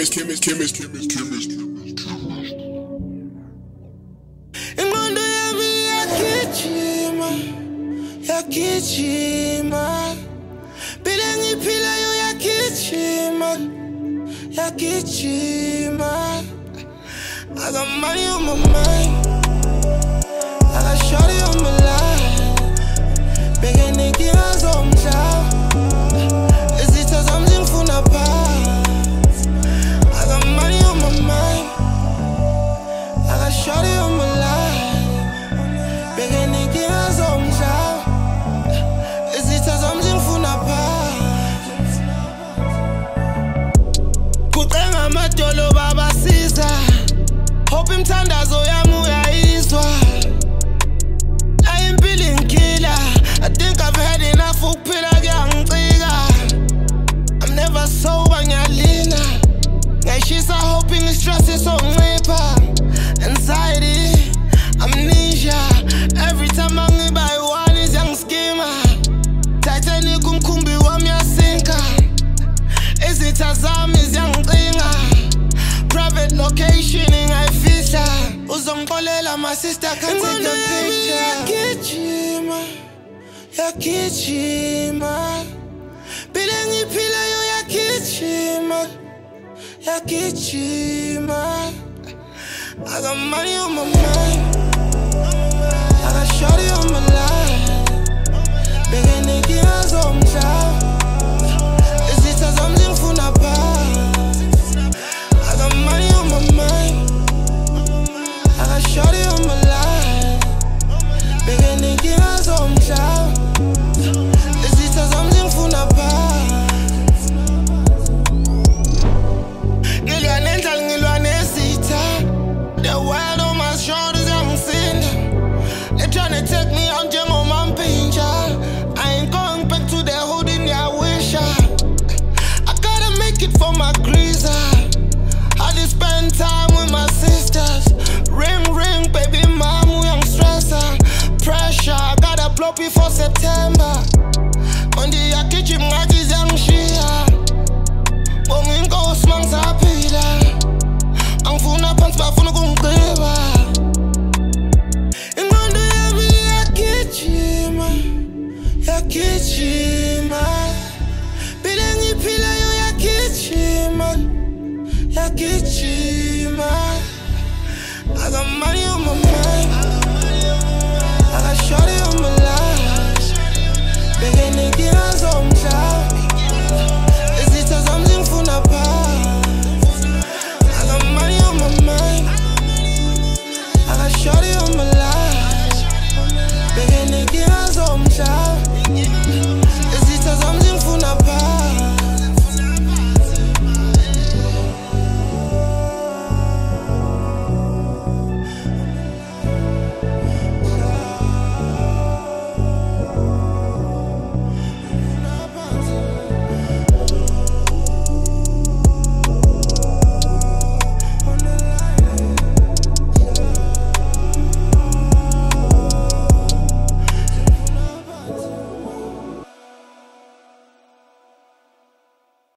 Ingqondo yami yagijima Phela ngiphilayo yagijima I got money on my mind I got shorty on my line Begin inkinga zomhlaba Izitha zami zingifuna phansi I got money on my mind I got shorty on my line Begin inkinga zomhlaba Izitha zami zingifuna phansi Kucenga amadolo babasiza Hope imthandazo yami uyayizwa I think I've had enough ukuphila kuyangicika I'm never sober ngiyalina Ngiyayishisa hoping stress izoncipha Anxiety, amnesia Every time angiba yi-one iyangiskima Titanic umkhumbi wami yasinka Izitha zami ziyangicinga Private location ingayifihla Uzongixolela my sister can't take a picture Yagijima Phela ngiphilayo yagijima I got money on my mind I got shorty on my line Begin inkinga zomhlaba Izitha zami zingifuna phansi I got money on my mind I got shorty on my line Begin inkinga zomhlaba Izitha zami zingifuna phansi Ngilwa nendlala ngilwa nezitha The world on my shoulders yangisinda They tryna take me out njengomampintsha I ain't going back to the hood in their wish I gotta make it for my greaser I just spend time with my sisters Ring ring baby mom young stressor Pressure I gotta blow before September Monday yagijima ngathi ziyangishiya Bonga inkosi mangisaphila Angifuna phansi bafuna ukungigqiba Ingqondo yami yagijima Phela ngiphilayo yagijima I got money on my mind I got shorty on